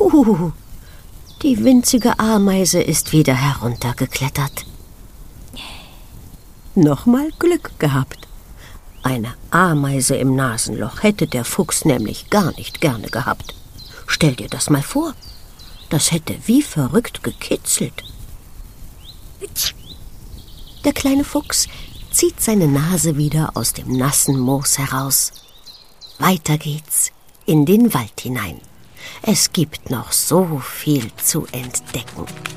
Die winzige Ameise ist wieder heruntergeklettert. Nochmal Glück gehabt. Eine Ameise im Nasenloch hätte der Fuchs nämlich gar nicht gerne gehabt. Stell dir das mal vor. Das hätte wie verrückt gekitzelt. Der kleine Fuchs zieht seine Nase wieder aus dem nassen Moos heraus. Weiter geht's in den Wald hinein. Es gibt noch so viel zu entdecken.